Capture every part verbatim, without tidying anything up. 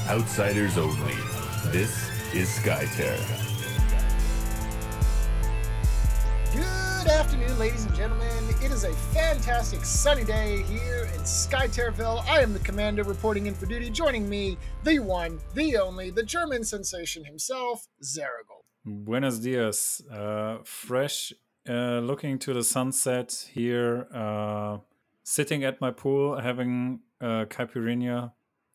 Outsiders only. This is Skytear. Good afternoon, ladies and gentlemen. It is a fantastic sunny day here in Skytearville. I am the commander reporting in for duty. Joining me, the one, the only, the German sensation himself, Zeragol. Buenos dias. Uh, fresh, uh, looking to the sunset here, uh, sitting at my pool, having uh, caipirinha.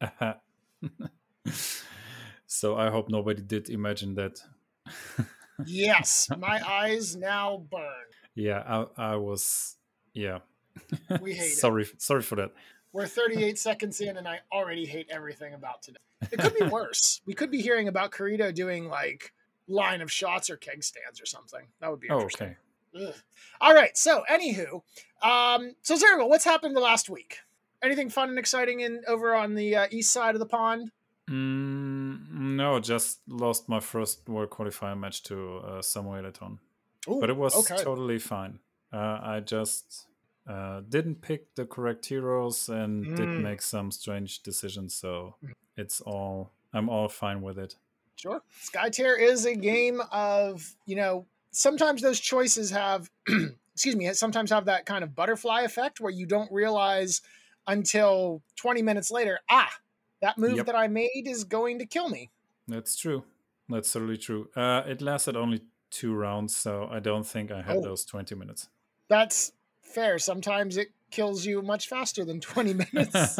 So I hope nobody did imagine that. Yes, my eyes now burn. Yeah, I, I was, yeah. We hate sorry, it. Sorry for that. We're thirty-eight seconds in, and I already hate everything about today. It could be worse. We could be hearing about Corito doing, like, line of shots or keg stands or something. That would be interesting. Oh, okay. Ugh. All right, so, anywho. Um, so, Zergo, what's happened the last week? Anything fun and exciting in over on the uh, east side of the pond? Mm, no, just lost my first World Qualifier match to uh, Samuel Eton. But it was okay. totally fine. Uh, I just uh, didn't pick the correct heroes and Mm. did make some strange decisions. So it's all, I'm all fine with it. Sure. Skytear is a game of, you know, sometimes those choices have, excuse me, sometimes have that kind of butterfly effect where you don't realize until twenty minutes later, ah, that move Yep. that I made is going to kill me. That's true. That's totally true. Uh, it lasted only two rounds, so I don't think I had Oh. those twenty minutes. That's fair. Sometimes it kills you much faster than twenty minutes.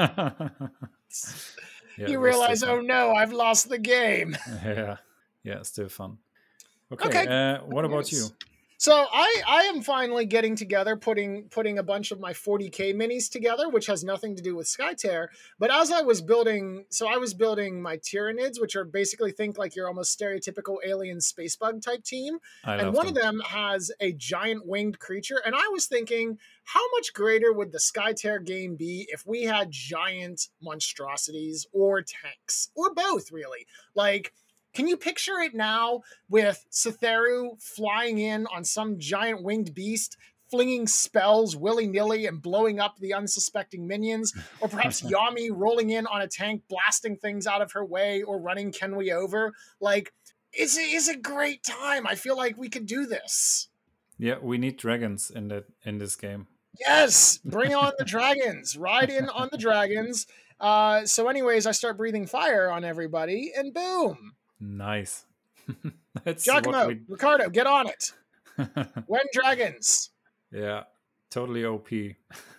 Yeah, You it was realize, still oh fun. no, I've lost the game. Yeah, yeah, still fun. Okay, Okay. Uh, what about you? Yes. So I, I am finally getting together, putting putting a bunch of my forty K minis together, which has nothing to do with Skytear. But as I was building, so I was building my Tyranids, which are basically think like your almost stereotypical alien space bug type team. I And love one them. of them has a giant winged creature. And I was thinking, how much greater would the Skytear game be if we had giant monstrosities or tanks or both, really? Like, can you picture it now with Cytheru flying in on some giant winged beast, flinging spells willy-nilly and blowing up the unsuspecting minions? Or perhaps Yami rolling in on a tank, blasting things out of her way, or running Kenway over? Like, it's a, it's a great time. I feel like we could do this. Yeah, we need dragons in that in this game. Yes, bring on the dragons. Ride in on the dragons. Uh, so anyways, I start breathing fire on everybody, and boom. Nice. That's Giacomo, what we... Ricardo, get on it. When dragons. Yeah, totally O P.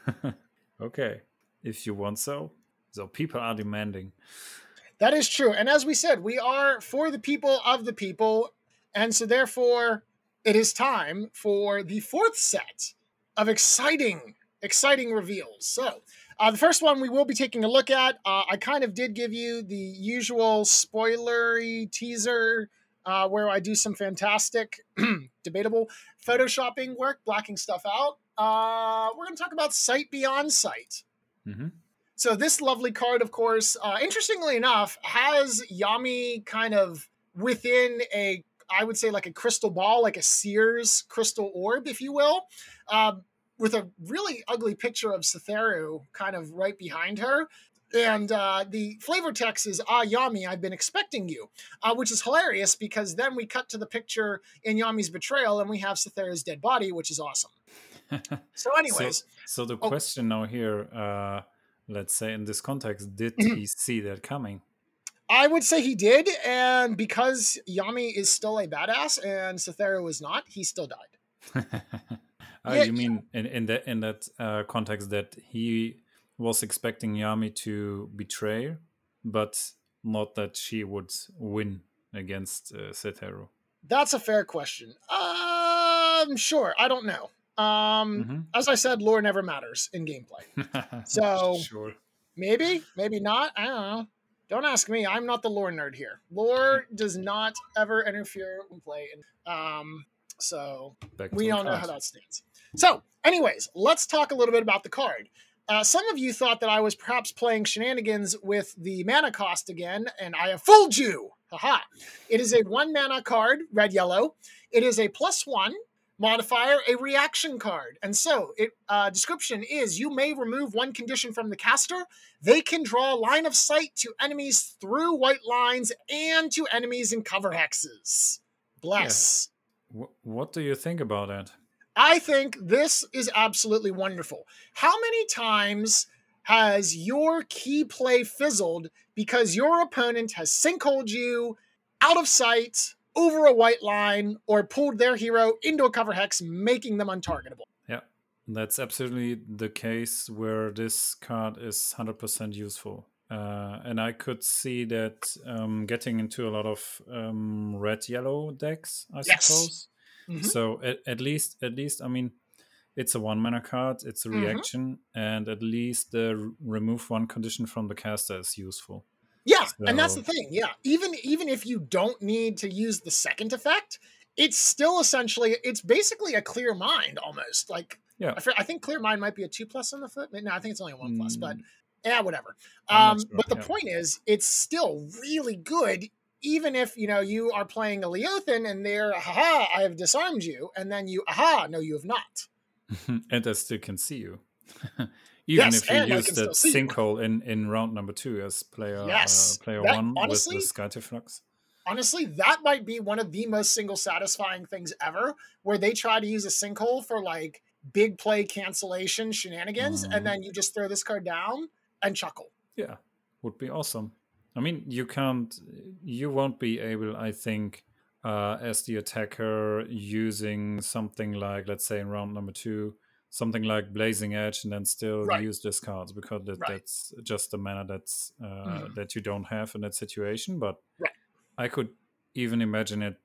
Okay, if you want so. So people are demanding. That is true. And as we said, we are for the people of the people. And so therefore, it is time for the fourth set of exciting, exciting reveals. So uh, the first one we will be taking a look at, uh, I kind of did give you the usual spoilery teaser uh, where I do some fantastic, debatable photoshopping work, blacking stuff out. Uh, we're going to talk about Sight Beyond Sight. Mm-hmm. So this lovely card, of course, uh, interestingly enough, has Yami kind of within a, I would say like a crystal ball, like a Sears crystal orb, if you will, uh, with a really ugly picture of Cytheru kind of right behind her. And uh, the flavor text is, ah, Yami, I've been expecting you, uh, which is hilarious because then we cut to the picture in Yami's betrayal and we have Cytheru's dead body, which is awesome. So anyways. So, so the oh. question now here, uh, let's say in this context, did he see that coming? I would say he did, and because Yami is still a badass and Cytheru is not, he still died. Oh, Yeah, you mean in, in that in that uh, context that he was expecting Yami to betray, but not that she would win against uh, Cytheru? That's a fair question. Um, sure, I don't know. Um, Mhm. As I said, lore never matters in gameplay. So Sure. maybe, maybe not. I don't know. Don't ask me. I'm not the lore nerd here. Lore does not ever interfere in play. Um, so Back we to the don't know card. how that stands. So, anyways, let's talk a little bit about the card. Uh, some of you thought that I was perhaps playing shenanigans with the mana cost again, and I have fooled you. Haha. It is a one mana card, red yellow. It is a plus one modifier, a reaction card. And so, it uh, description is you may remove one condition from the caster. They can draw line of sight to enemies through white lines and to enemies in cover hexes. Bless. Yeah. W- what do you think about that? I think this is absolutely wonderful. How many times has your key play fizzled because your opponent has sinkholed you out of sight over a white line or pulled their hero into a cover hex, making them untargetable? Yeah, that's absolutely the case where this card is one hundred percent useful. Uh, and I could see that um, getting into a lot of um, red-yellow decks, I Yes. suppose. Mm-hmm. So at, at least, at least, I mean, it's a one mana card, it's a reaction, mm-hmm. and at least the remove one condition from the caster is useful. Yeah, so, and that's the thing. Yeah, even even if you don't need to use the second effect, it's still essentially it's basically a clear mind almost. Like, yeah, I, I think clear mind might be a two plus on the foot. No, I think it's only a one mm. plus, but yeah, whatever. Um, sure. But the yeah. point is, it's still really good. Even if you know you are playing a Leothan and they're aha, I have disarmed you, and then you aha, no, you have not. And I still can see you. Even yes, if you use that sinkhole in, in round number two as player yes, uh, player that, one honestly, with the Skytear Flux. Honestly, that might be one of the most single satisfying things ever, where they try to use a sinkhole for like big play cancellation shenanigans, mm. and then you just throw this card down and chuckle. Yeah, would be awesome. I mean, you can't, you won't be able, I think, uh, as the attacker using something like, let's say in round number two, something like Blazing Edge, and then still right. use this cards because that, right. that's just the mana that's uh, mm. that you don't have in that situation. But right. I could even imagine it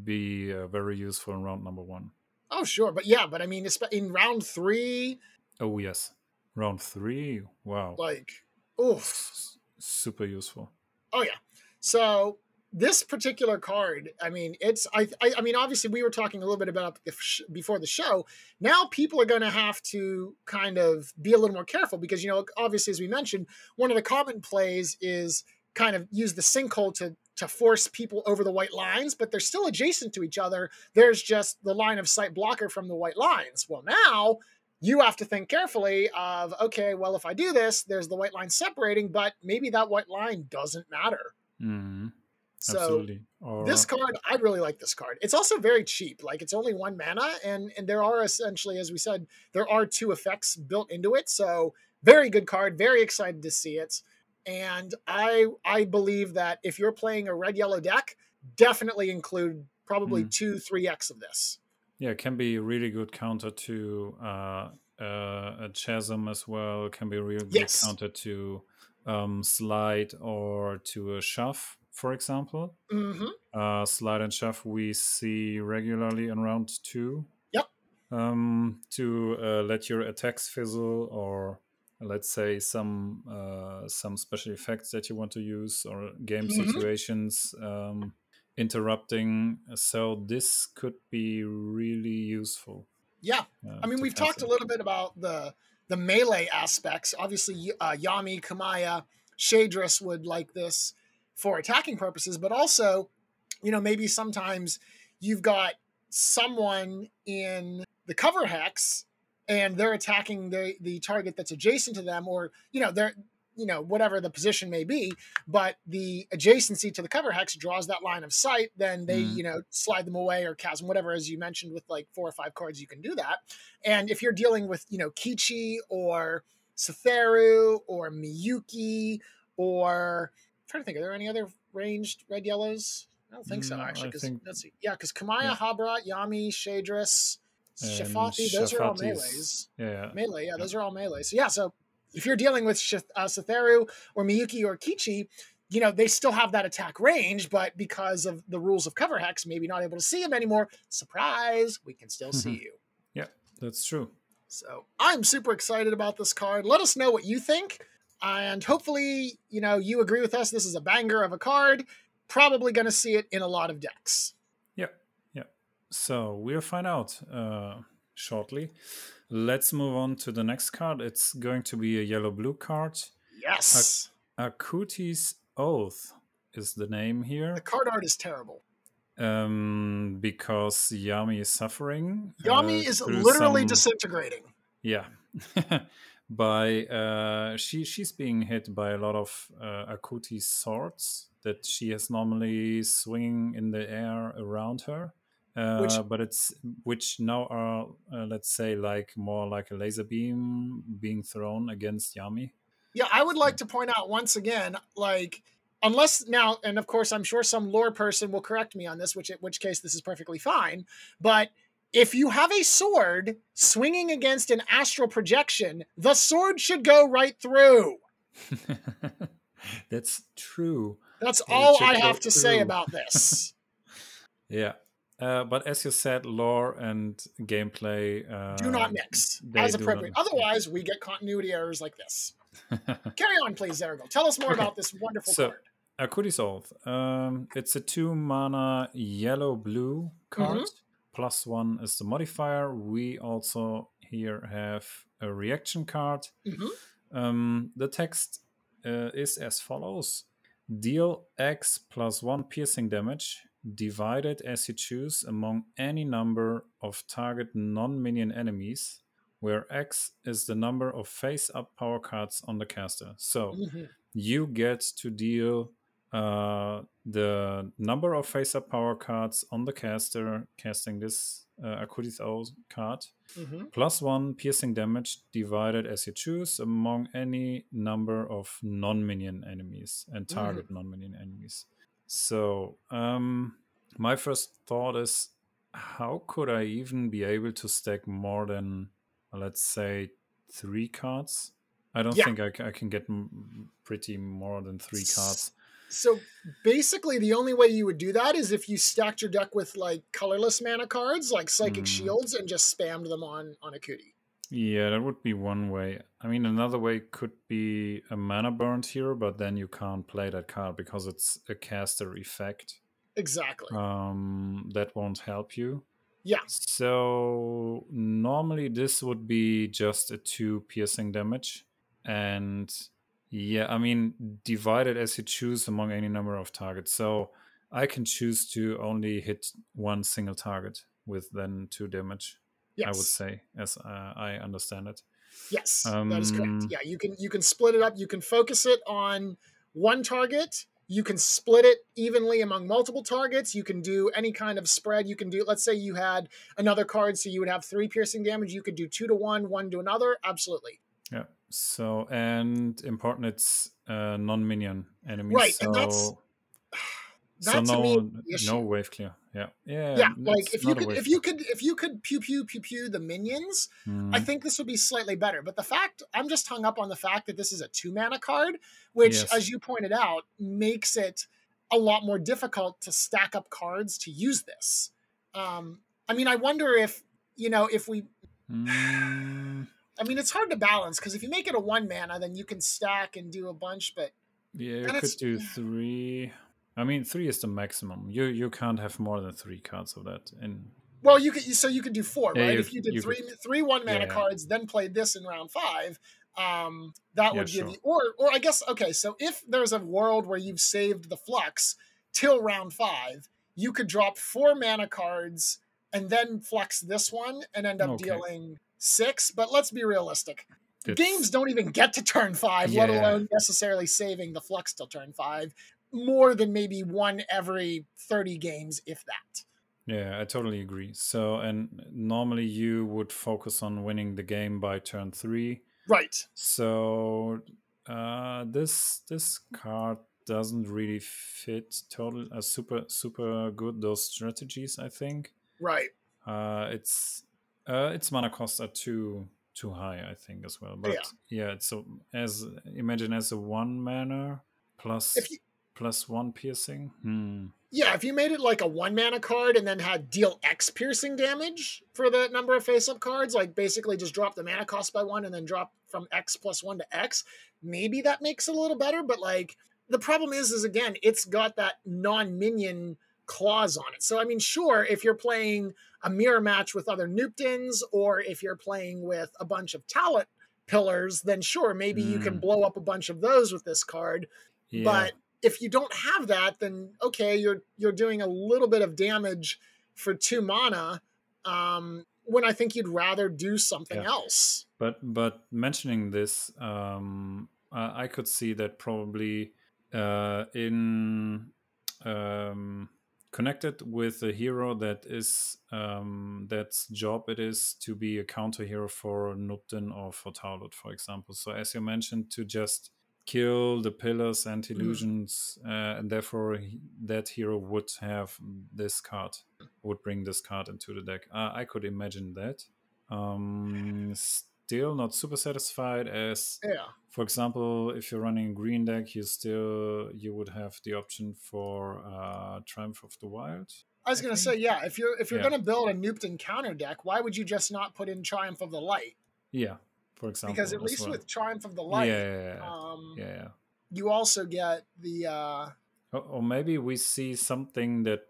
be uh, very useful in round number one. Oh, sure. But yeah, but I mean, in round three. Oh, yes. Round three. Wow. Like, oof. S- super useful. Oh, yeah. So this particular card, I mean, it's, I, I, I mean, obviously we were talking a little bit about it before the show. Now people are going to have to kind of be a little more careful because, you know, obviously, as we mentioned, one of the common plays is kind of use the sinkhole to, to force people over the white lines, but they're still adjacent to each other. There's just the line of sight blocker from the white lines. Well, now you have to think carefully of, okay, well, if I do this, there's the white line separating, but maybe that white line doesn't matter. Mm-hmm. So Absolutely. Or... this card, I really like this card. It's also very cheap. Like it's only one mana, and and there are essentially, as we said, there are two effects built into it. So very good card. Very excited to see it. And I I believe that if you're playing a red yellow deck, definitely include probably mm. two three X of this. Yeah, it can be a really good counter to uh, uh, a Chasm as well. It can be a really yes. good counter to um, Slide or to a Shove, for example. Mm-hmm. Uh, slide and Shove we see regularly in round two. Yep. Um, to uh, let your attacks fizzle, or let's say some uh, some special effects that you want to use, or game mm-hmm. situations um, interrupting. So this could be really useful. Yeah, uh, I mean we've talked a little bit about the the melee aspects. Obviously, uh, Yami, Kamaya, Shadris would like this for attacking purposes, but also, you know, maybe sometimes you've got someone in the cover hex and they're attacking the, the target that's adjacent to them, or, you know, they're, you know, whatever the position may be, but the adjacency to the cover hex draws that line of sight, then they, mm. you know, slide them away or chasm, whatever, as you mentioned, with like four or five cards, you can do that. And if you're dealing with, you know, Kichi or Satheru or Miyuki or, I'm trying to think, are there any other ranged red yellows? I don't think so, actually. Cause, think, let's see. Yeah, because Kamaya, yeah. Habrat, Yami, Shadris, Shafati, those are all melees. Yeah. Melee, yeah, those are all melee. So yeah, so if you're dealing with Sh- uh, Satheru or Miyuki or Kichi, you know, they still have that attack range, but because of the rules of cover hex, maybe not able to see them anymore. Surprise, we can still see you. Yeah, that's true. So I'm super excited about this card. Let us know what you think. And hopefully, you know, you agree with us. This is a banger of a card. Probably going to see it in a lot of decks. Yeah, yeah. So we'll find out uh, shortly. Let's move on to the next card. It's going to be a yellow-blue card. Yes. Akuti's Oath is the name here. The card art is terrible. um, because Yami is suffering uh, Yami is through literally some disintegrating. yeah by uh, she she's being hit by a lot of uh, Akuti swords that she has normally swinging in the air around her. Which, Uh, but it's which now are uh, let's say like more like a laser beam being thrown against Yami. yeah, I would like So, to point out once again, like, unless now, and of course, I'm sure some lore person will correct me on this, which in which case this is perfectly fine. But if you have a sword swinging against an astral projection, the sword should go right through. that's true. That's It all should I go have to say through. about this. Yeah. Uh, but as you said, lore and gameplay uh, Do not mix they as do not. appropriate. Yeah. Otherwise, we get continuity errors like this. Carry on, please, Zerigal. Tell us more Okay. about this wonderful So, card. Akuti Oath. Um, it's a two mana yellow blue card. Mhm. Plus one is the modifier. We also here have a reaction card. Mhm. Um, the text uh, is as follows: deal X plus one piercing damage, divided as you choose among any number of target non-minion enemies, where X is the number of face-up power cards on the caster. So Mhm. you get to deal uh, the number of face-up power cards on the caster casting this uh, Akuti Oath card, Mhm. plus one piercing damage divided as you choose among any number of non-minion enemies and target Mhm. non-minion enemies. So um, my first thought is, how could I even be able to stack more than, let's say, three cards? I don't Yeah. think I, ca- I can get m- pretty more than three cards. So basically, the only way you would do that is if you stacked your deck with like colorless mana cards, like Psychic Mm. Shields, and just spammed them on on Akuti. Yeah, that would be one way. I mean, another way could be a mana burned hero, but then you can't play that card because it's a caster effect. Exactly. Um, that won't help you. Yeah. So normally this would be just a two piercing damage, and yeah, I mean divided as you choose among any number of targets. So I can choose to only hit one single target with then two damage. Yes. I would say, as uh, I understand it. Yes, Um, that is correct. Yeah, you can you can split it up. You can focus it on one target. You can split it evenly among multiple targets. You can do any kind of spread. You can do, let's say you had another card, so you would have three piercing damage. You could do two to one, one to another. Absolutely. Yeah. So, and important, it's uh, non-minion enemies. Right, So, and that's so that to me no, is the issue. no wave clear. Yeah, yeah. Yeah, like it's if you not a could wave if you could if you could pew pew pew pew the minions, I Mm, think this would be slightly better. But the fact I'm just hung up on the fact that this is a two mana card, which, yes. as you pointed out, makes it a lot more difficult to stack up cards to use this. Um, I mean, I wonder if you know if we. Mm, I mean, it's hard to balance because if you make it a one mana, then you can stack and do a bunch. But yeah, you then could it's do three. I mean, three is the maximum. You you can't have more than three cards of that in. well, you could so you could do four, Yeah, right? you, If you did you three could. three one mana Yeah, cards, then played this in round five, um, that yeah, would give sure. you, or or I guess okay. So if there's a world where you've saved the flux till round five, you could drop four mana cards and then flex this one and end up Okay. dealing six. But let's be realistic. It's, Games don't even get to turn five, Yeah. let alone necessarily saving the flux till turn five. More than maybe one every thirty games, if that. Yeah, I totally agree. So, and normally you would focus on winning the game by turn three. Right. So, uh, this this card doesn't really fit total uh, super super good those strategies. I think. Right. Uh, it's uh, its mana costs are too too high. I think as well. But Yeah. yeah, it's so as imagine as a one mana plus If you, plus one piercing. Hmm. yeah, if you made it like a one mana card and then had deal X piercing damage for the number of face up cards, like basically just drop the mana cost by one and then drop from X plus one to X, maybe that makes it a little better. But like the problem is, is again, it's got that non minion clause on it. So I mean, sure, if you're playing a mirror match with other Nuptons, or if you're playing with a bunch of talent pillars, then sure, maybe you can Mm. blow up a bunch of those with this card. Yeah. But if you don't have that, then okay, you're you're doing a little bit of damage for two mana. Um, when I think you'd rather do something Yeah. else. But but mentioning this, um, I I could see that probably uh, in um, connected with a hero that is um, that's job it is to be a counter hero for Nupten or for Taulot, for example. So as you mentioned, to just kill the pillars and illusions, uh, and therefore he- that hero would have this card, would bring this card into the deck. Uh, I could imagine that. Um, still not super satisfied as, Yeah. for example, if you're running a green deck, you still you would have the option for uh, Triumph of the Wild. I was I gonna think. say, yeah, if you're if you're Yeah. gonna build a Nupton counter deck, why would you just not put in Triumph of the Light? Yeah, for example. Because at as least well. with Triumph of the yeah, Light, yeah, yeah, um, yeah, yeah. you also get the uh, Or, or maybe we see something that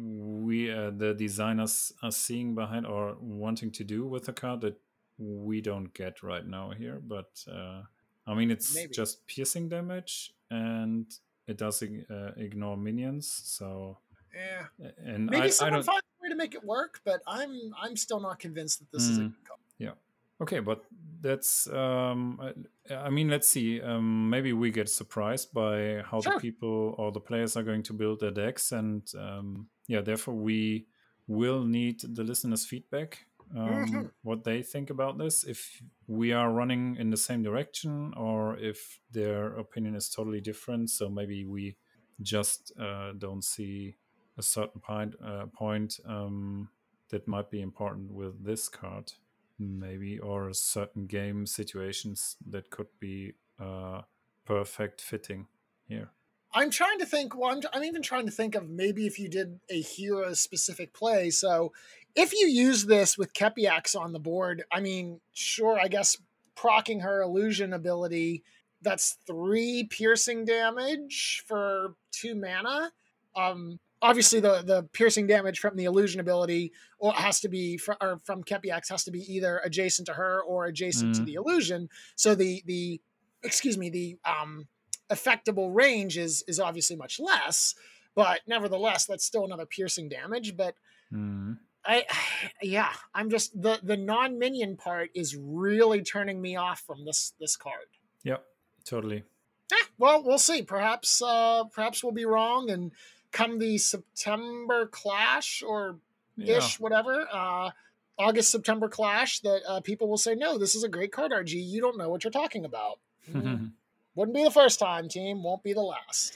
we uh, the designers are seeing behind or wanting to do with the card that we don't get right now here. But uh, I mean, it's Maybe. just piercing damage and it does ig- uh, ignore minions. So yeah. and Maybe I, I someone don't. finds a way to make it work, but I'm I'm still not convinced that this is a Mm. good call. Yeah. Okay, but that's. Um, I, I mean, let's see. Um, maybe we get surprised by how Sure. the people or the players are going to build their decks, and um, yeah, therefore we will need the listeners' feedback. Um, Mhm. What they think about this, if we are running in the same direction, or if their opinion is totally different. So maybe we just uh, don't see a certain point uh, point um, that might be important with this card maybe, or certain game situations that could be uh, perfect fitting here. I'm trying to think. Well, I'm, I'm even trying to think of maybe if you did a hero specific play. So if you use this with Kepiax on the board, I mean, sure, I guess procking her illusion ability, that's three piercing damage for two mana. Um, obviously, the the piercing damage from the illusion ability or has to be fr- or from Kepiax has to be either adjacent to her or adjacent to Mm. the illusion. So the the excuse me the um effectable range is is obviously much less, but nevertheless that's still another piercing damage. But Mm. I yeah, I'm just the the non-minion part is really turning me off from this this card. Yep, totally. Eh, well, we'll see. Perhaps uh perhaps we'll be wrong, and come the September clash or Yeah. ish whatever uh August September clash that uh, people will say, no, this is a great card, R G. You don't know what you're talking about. Mm. Wouldn't be the first time, team. Won't be the last.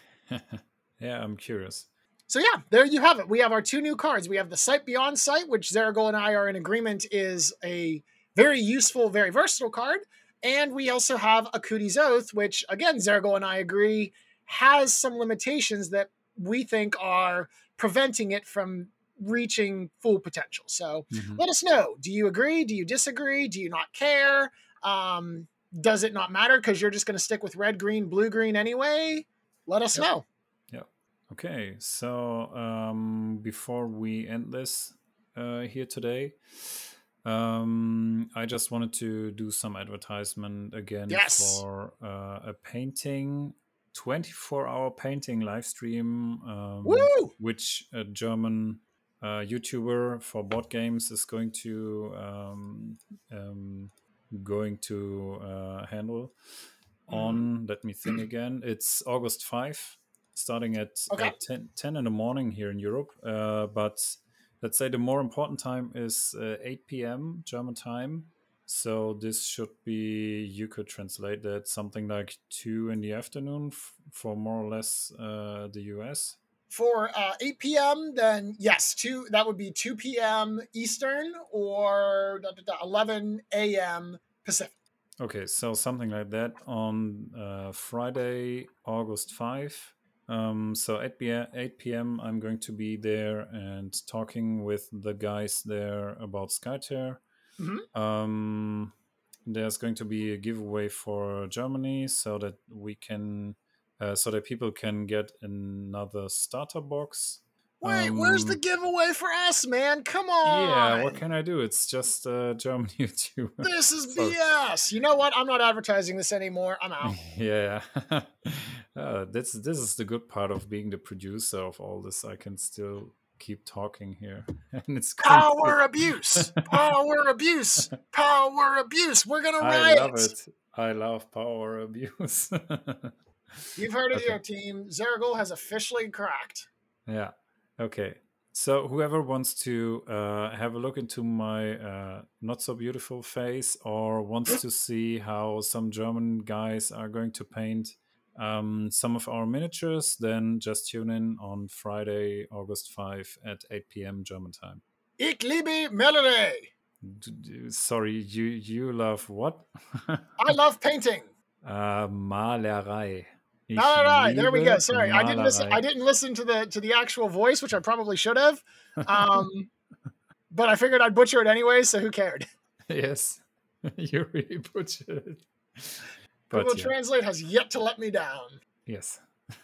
Yeah, I'm curious. So yeah, there you have it. We have our two new cards. We have the Sight Beyond Sight, which Zeragool and I are in agreement is a very useful, very versatile card. And we also have Akuti's Oath, which, again, Zeragool and I agree, has some limitations that we think are preventing it from reaching full potential. So Mhm. let us know. Do you agree? Do you disagree? Do you not care? Um, does it not matter because you're just going to stick with red, green, blue, green anyway? Let us Yep. know. Yep. Okay, so um, before we end this uh, here today, um, I just wanted to do some advertisement again Yes. for uh, a painting, twenty-four hour painting live stream, um, Woo! which a German uh, YouTuber for board games is going to um, um, going to uh, handle on. Let me think again. It's August fifth, starting at Okay. uh, ten, ten in the morning here in Europe. Uh, but let's say the more important time is uh, eight p.m. German time. So this should be, you could translate that something like two in the afternoon f- for more or less uh, the U S. For uh, eight p.m., then yes, two. That would be two p.m. Eastern or da, da, da, eleven a.m. Pacific. Okay, so something like that on uh, Friday, August fifth. Um, so at eight p.m. I'm going to be there and talking with the guys there about Skytear. Mm-hmm. Um, there's going to be a giveaway for Germany so that we can, uh, so that people can get another starter box. Wait, where's the Um, giveaway for us, man? Come on. yeah, what can I do? It's just uh, German YouTube. This is Sorry. B S. You know what? I'm not advertising this anymore. I'm out. Yeah. Uh, this this is the good part of being the producer of all this. I can still keep talking here, and it's going Power to... abuse, power abuse, power abuse. We're gonna I riot. love it. I love power abuse. You've heard it Okay. here, team. Zergul has officially cracked. Yeah. Okay. So whoever wants to uh, have a look into my uh, not so beautiful face, or wants to see how some German guys are going to paint um, some of our miniatures, then just tune in on Friday, August fifth at eight p.m. German time. Ich liebe Melody. D- d- Sorry, you you love what? I love painting. uh, Malerei. Ich All right, there we go. liebe Sorry, I didn't listen. I Malerei. didn't listen to the to the actual voice, which I probably should have. Um, but I figured I'd butcher it anyway, so who cared? Yes, you really butchered it. But Google yeah, Translate has yet to let me down. yes.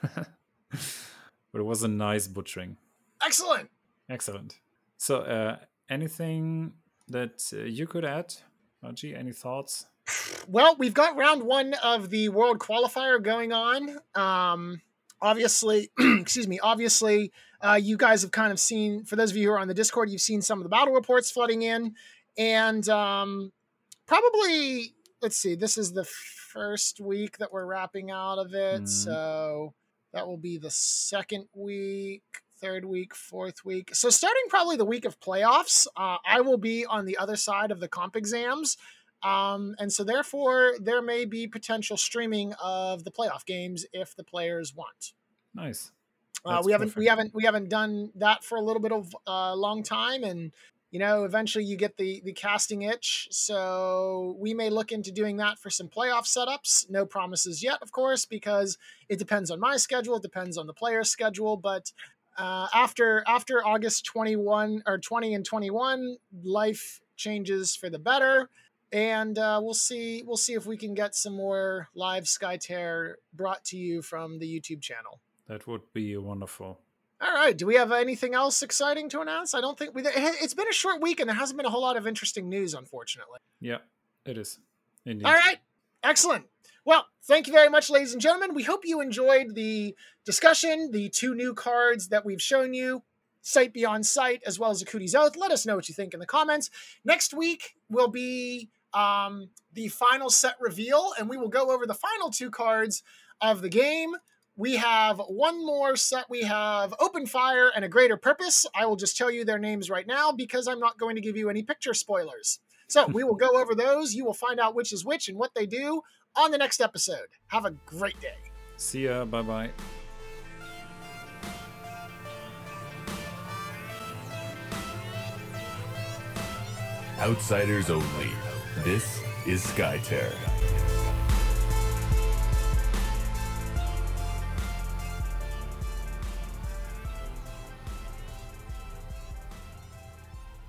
But it was a nice butchering. Excellent. Excellent. So, uh, anything that uh, you could add, Haji? Any thoughts? Well, we've got round one of the World Qualifier going on. Um, obviously, excuse me. Obviously, uh, you guys have kind of seen. For those of you who are on the Discord, you've seen some of the battle reports flooding in, and um, probably let's see. This is the first week that we're wrapping out of it, Mhm. so that will be the second week, third week, fourth week. So starting probably the week of playoffs, uh, I will be on the other side of the comp exams. Um, and so therefore there may be potential streaming of the playoff games if the players want. Nice. Uh, That's we haven't we perfect. haven't we haven't done that for a little bit of a uh, long time, and you know eventually you get the the casting itch. So we may look into doing that for some playoff setups. No promises yet, of course, because it depends on my schedule. It depends on the player's schedule. But uh, after after August twenty-one or twenty and twenty-one, life changes for the better. And uh, we'll see. We'll see if we can get some more live Skytear brought to you from the YouTube channel. That would be wonderful. All right. Do we have anything else exciting to announce? I don't think we. It's been a short week, and there hasn't been a whole lot of interesting news, unfortunately. Yeah, it is. Indeed. All right. Excellent. Well, thank you very much, ladies and gentlemen. We hope you enjoyed the discussion, the two new cards that we've shown you, Sight Beyond Sight, as well as Akuti's Oath. Let us know what you think in the comments. Next week will be um, the final set reveal, and we will go over the final two cards of the game. We have one more set. We have Open Fire and A Greater Purpose. I will just tell you their names right now because I'm not going to give you any picture spoilers. So we will go over those. You will find out which is which and what they do on the next episode. Have a great day. See ya. Bye-bye. Outsiders only. This is Skytear.